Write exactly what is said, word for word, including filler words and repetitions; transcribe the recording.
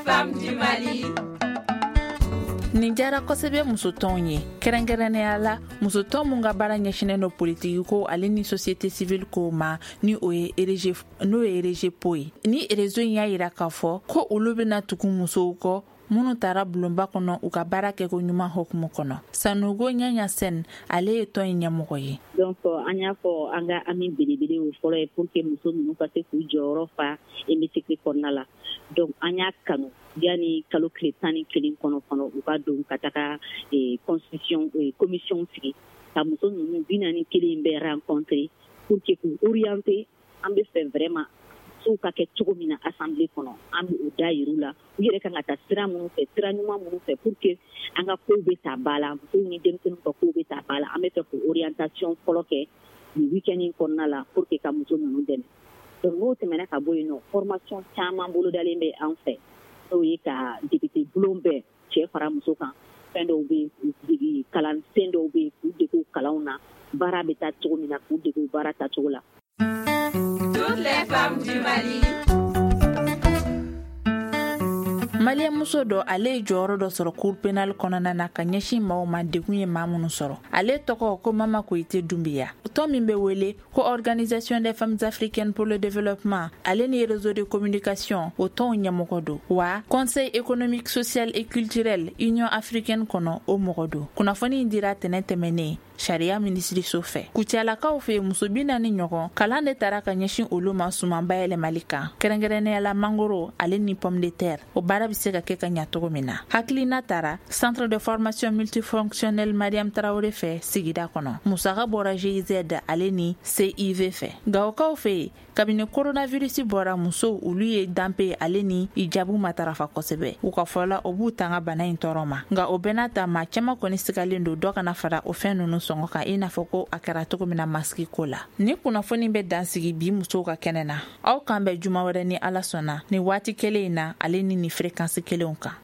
femmes du Mali. Nin jara kosɛbɛ musotɔn ye kɛrɛnkɛrɛnnenya la musotɔn mun ka baara ɲɛsinnen do politiki ko ale ni société civile ko ma ni o ye R G n'o ye R G P O ye ni réseau in y'a yira k'a fɔ ko olu bɛna tugu musow kɔ minnu taara bulonba kɔnɔ u ka baara kɛ ko ɲuman hukumu kɔnɔ. Sanogo Ɲaɲa Sen ale ye tɔn in ɲɛmɔgɔ ye. Donc an y'a fɔ an ka ami belebele o fɔlɔ ye pour que muso ninnu ka se k'u jɔyɔrɔ fa hémicycle kɔnɔna la. Donc an y'a kanu yani kalo tile tan ni kelen kɔnɔ kɔnɔ u ka don ka taga constitution commission sigi ka muso ninnu bi naani kelen bɛɛ rencontrer pour que k'u orienter an bɛ fɛ vraiment musow ka kɛ cogo min na assemblée kɔnɔ an bɛ o da yir'u la u yɛrɛ kan ka taa sira minnu fɛ sira ɲuman minnu fɛ pour que an ka kow bɛ ta ba la musow ni denmisɛnninw ka kow bɛ ta ba la an bɛ fɛ k'o orientation fɔlɔ kɛ nin week-end in kɔnɔna la pour que ka muso ninnu dɛmɛ. Donc n'o tɛmɛna ka bɔ yen nɔ formation caman bolodalen bɛ an fɛ n'o ye ka député bulon bɛɛ cɛ fara muso kan fɛn dɔw bɛ yen kalansen dɔw bɛ yen k'u dege kalanw na baara bɛ taa cogo min na k'u dege baara tacogo la. Toutes les femmes du Mali. Malien muso dɔ ale ye jɔyɔrɔ dɔ sɔrɔ cour pénal kɔnɔna na ka ɲɛsin maaw ma degun ye maa minnu sɔrɔ. Ale tɔgɔ ko Mama Koyite Dumbiya. Tɔn min bɛ wele ko Organisation des femmes africaines pour le développement ale ni réseau de communication o tɔnw ɲɛmɔgɔ do wa Conseil économique social et culturel Union africaine kɔnɔ o mɔgɔ do. Kunnafoni dira tɛnɛ tɛmɛnen sariya minisiriso fɛ. Kucalakaw fɛ muso bi naani ɲɔgɔn kalan de taara ka ɲɛsin olu ma suman bayɛlɛmali kan. Kɛrɛnkɛrɛnnenya la mangoro ale ni pomme de terre o baara bɛ se ka kɛ ka ɲa cogo min na. Hakilina taara Centre de formation multifonctionnel Mariam Traoré fɛ sigida kɔnɔ. Musaka bɔra G I Z ale ni C I V fɛ. Gawokaw fɛ kabini coronavirus bɔra musow olu ye danpe ale ni ijabu matarafa kosɛbɛ. U ka fɔla o b'u tanga bana in tɔɔrɔ ma. Nga o bɛna ta maa caman kɔni sigalen do dɔ kana fara o fɛn ninnu sɔngɔ kan i n'a fɔ ko a kɛra cogo min na masiki ko la. Ni kunnafoni bɛ dansigi bi musow ka kɛnɛ na. Aw kan bɛ juma wɛrɛ ni Ala sɔnna ni waati kelen in na ale ni ni fréquence kelenw kan.